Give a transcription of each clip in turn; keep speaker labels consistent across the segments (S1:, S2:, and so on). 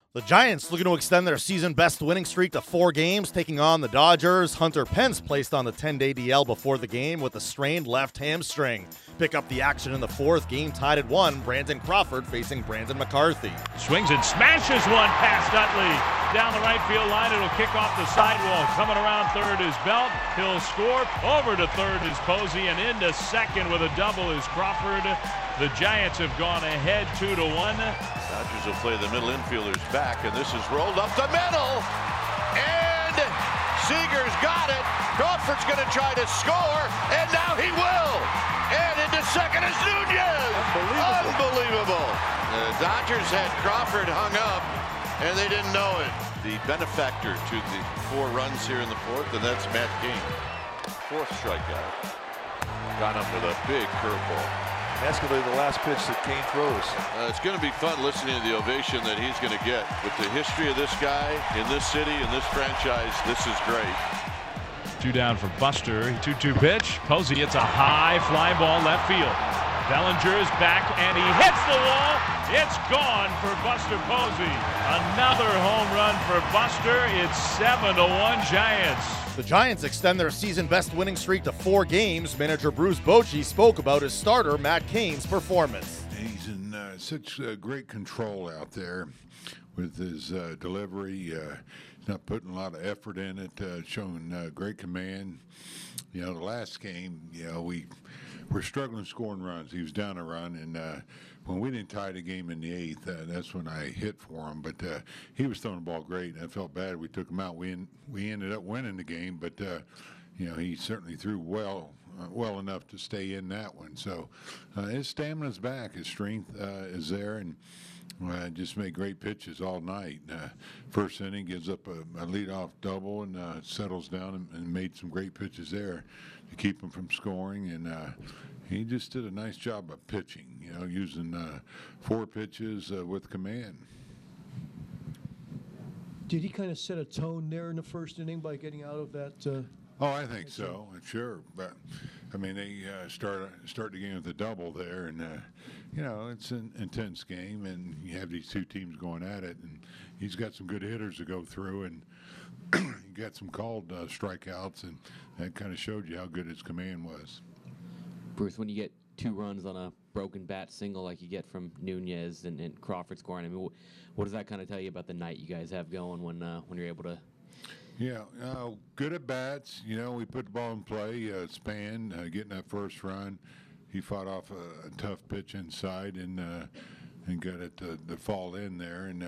S1: The Giants looking to extend their season-best winning streak to 4 games, taking on the Dodgers. Hunter Pence placed on the 10-day DL before the game with a strained left hamstring. Pick up the action in the 4th, game tied at 1. Brandon Crawford facing Brandon McCarthy.
S2: Swings and smashes one past Utley. Down the right field line, it'll kick off the sidewall. Coming around third is Belt. He'll score. Over to third is Posey, and into second with a double is Crawford. The Giants have gone ahead 2-1.
S3: Dodgers will play the middle infielders back, and this is rolled up the middle. And Seager's got it. Crawford's going to try to score, and now he will. And into second is Nunez. Unbelievable. The Dodgers had Crawford hung up, and they didn't know it. The benefactor to the 4 runs here in the 4th, and that's Matt Cain. 4th strikeout. Got him with a big curveball.
S4: Escalated the last pitch that Cain throws.
S3: It's going to be fun listening to the ovation that he's going to get. With the history of this guy in this city, in this franchise, this is great.
S2: 2 down for Buster. 2-2 pitch. Posey, it's a high fly ball left field. Bellinger is back and he hits the wall. It's gone for Buster Posey. Another home run for Buster. It's 7-1 Giants.
S1: The Giants extend their season-best winning streak to 4 games. Manager Bruce Bochy spoke about his starter, Matt Cain's performance.
S5: He's in such great control out there with his delivery. He's not putting a lot of effort in it, showing great command. You know, the last game, we're struggling scoring runs. He was down a run, and when we didn't tie the game in the 8th, that's when I hit for him. But he was throwing the ball great, and I felt bad we took him out. We ended up winning the game, but he certainly threw well enough to stay in that one. So his stamina's back, his strength is there, and just made great pitches all night. First inning gives up a leadoff double and settles down and made some great pitches there to keep him from scoring. And he just did a nice job of pitching, using 4 pitches with command.
S6: Did he kind of set a tone there in the first inning by getting out of that?
S5: Oh, I think so. Sure, but I mean they start the game with a double there, and it's an intense game, and you have these 2 teams going at it, and he's got some good hitters to go through, and he got some called strikeouts, and that kind of showed you how good his command was.
S7: Bruce, when you get 2 runs on a broken bat single like you get from Nunez and Crawford scoring, I mean, what does that kind of tell you about the night you guys have going when you're able to?
S5: Yeah, good at bats. We put the ball in play. Span getting that first run. He fought off a tough pitch inside and got it to fall in there. And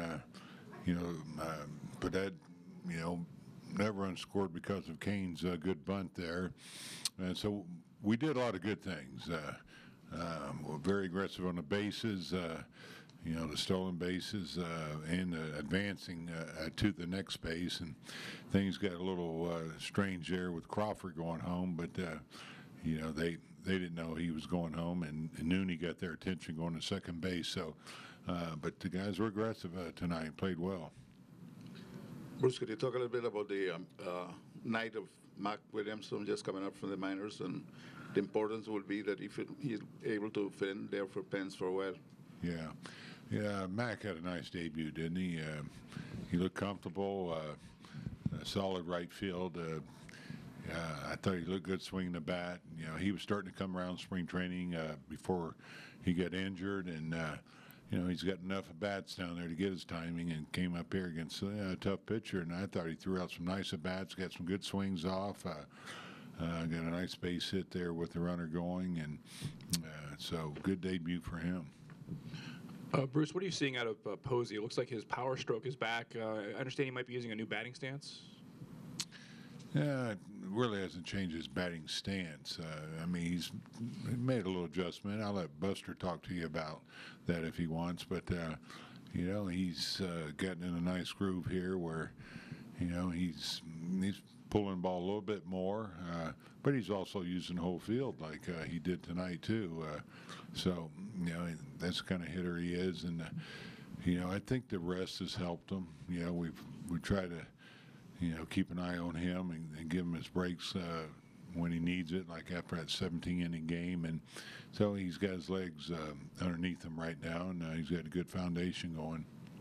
S5: but that that run scored because of Cain's good bunt there. And so we did a lot of good things. We're very aggressive on the bases. The stolen bases and advancing to the next base, and things got a little strange there with Crawford going home, but they didn't know he was going home, and Nooney got their attention going to second base. So, but the guys were aggressive tonight and played well.
S8: Bruce, could you talk a little bit about the night of Mark Williamson just coming up from the minors, and the importance would be that if he's able to fit in there for Pence for a while?
S5: Yeah, Mac had a nice debut, didn't he? He looked comfortable, a solid right field. I thought he looked good swinging the bat. He was starting to come around spring training before he got injured, and he's got enough at bats down there to get his timing, and came up here against a tough pitcher, and I thought he threw out some nice at bats, got some good swings off. Got a nice base hit there with the runner going, and so good debut for him.
S9: Bruce, what are you seeing out of Posey? It looks like his power stroke is back. I understand he might be using a new batting stance.
S5: Yeah, it really hasn't changed his batting stance. I mean, he's made a little adjustment. I'll let Buster talk to you about that if he wants. But, he's gotten in a nice groove here where, he's pulling the ball a little bit more. But he's also using the whole field like he did tonight, too. So, that's the kind of hitter he is. And, I think the rest has helped him. We try to, keep an eye on him and give him his breaks when he needs it, like after that 17-inning game. And so he's got his legs underneath him right now, and he's got a good foundation going.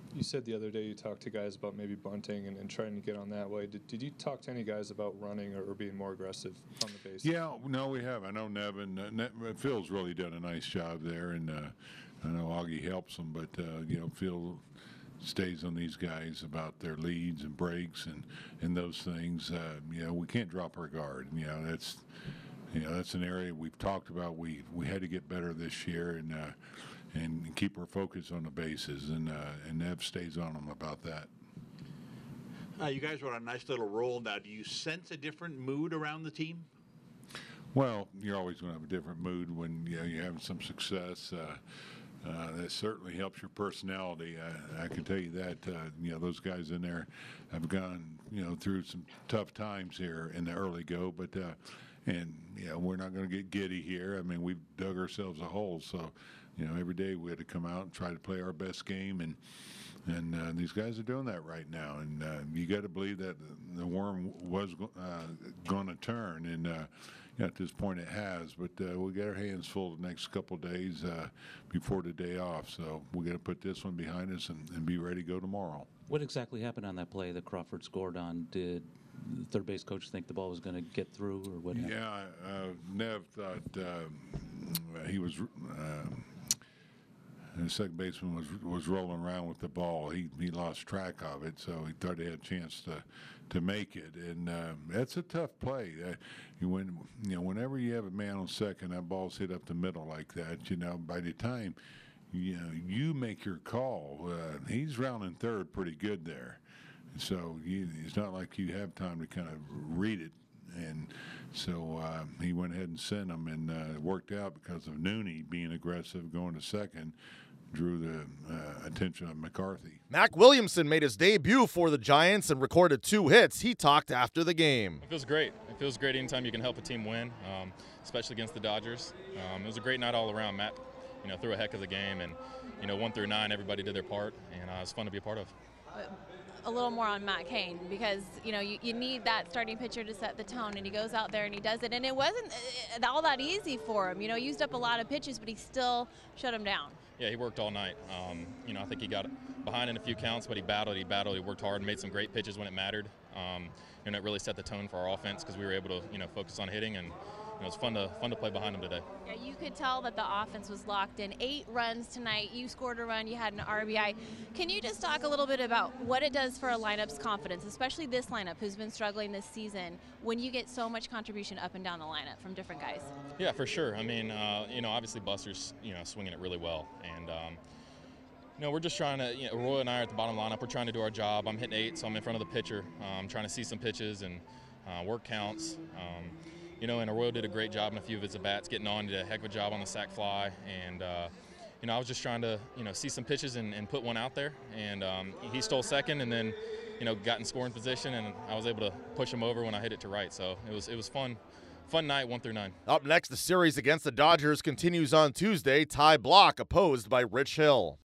S10: You said the other day you talked to guys about maybe bunting and trying to get on that way. Did you talk to any guys about running or being more aggressive on the base?
S5: Yeah, no, we have. I know Nevin. Phil's really done a nice job there, and I know Augie helps him, but Phil stays on these guys about their leads and breaks and those things. We can't drop our guard. That's an area we've talked about. We had to get better this year and keep our focus on the bases, and Nev stays on them about that.
S11: You guys are on a nice little roll now. Do you sense a different mood around the team?
S5: Well, you're always going to have a different mood when you're having some success. That certainly helps your personality. I can tell you that. Those guys in there have gone through some tough times here in the early go, but we're not going to get giddy here. I mean, we've dug ourselves a hole, so every day we had to come out and try to play our best game, and these guys are doing that right now. And you got to believe that the worm was going to turn, and at this point it has. But we got our hands full the next couple of days before the day off, so we got to put this one behind us and be ready to go tomorrow.
S12: What exactly happened on that play that Crawford scored on? Did the third base coach think the ball was going to get through, or what happened?
S5: Yeah, Nev thought he was. The second baseman was rolling around with the ball. He lost track of it, so he thought he had a chance to make it. And that's a tough play. Whenever you have a man on second, that ball's hit up the middle like that. By the time you make your call, he's rounding third pretty good there. So it's not like you have time to kind of read it. And so he went ahead and sent him, and it worked out because of Nooney being aggressive, going to second, drew the attention of McCarthy.
S1: Mac Williamson made his debut for the Giants and recorded 2 hits. He talked after the game.
S13: It feels great. It feels great anytime you can help a team win, especially against the Dodgers. It was a great night all around. Matt, threw a heck of a game, and 1 through 9, everybody did their part, and it was fun to be a part of.
S14: A little more on Matt Cain, because you need that starting pitcher to set the tone, and he goes out there and he does it, and it wasn't all that easy for him. He used up a lot of pitches, but he still shut him down.
S13: Yeah, he worked all night. I think he got behind in a few counts, but he battled, he worked hard and made some great pitches when it mattered. And it really set the tone for our offense because we were able to focus on hitting, and it was fun to play behind him today.
S14: Yeah, you could tell that the offense was locked in. 8 runs tonight. You scored a run. You had an RBI. Can you just talk a little bit about what it does for a lineup's confidence, especially this lineup who's been struggling this season, when you get so much contribution up and down the lineup from different guys?
S13: Yeah, for sure. I mean, obviously Buster's, swinging it really well, and we're just trying to. Roy and I are at the bottom lineup. We're trying to do our job. I'm hitting 8, so I'm in front of the pitcher. I'm trying to see some pitches and work counts. And Arroyo did a great job in a few of his at-bats, getting on, did a heck of a job on the sac fly. And, I was just trying to, see some pitches and put one out there. And he stole second and then, got in scoring position, and I was able to push him over when I hit it to right. So it was fun. Fun night, 1 through 9.
S1: Up next, the series against the Dodgers continues on Tuesday. Ty Block opposed by Rich Hill.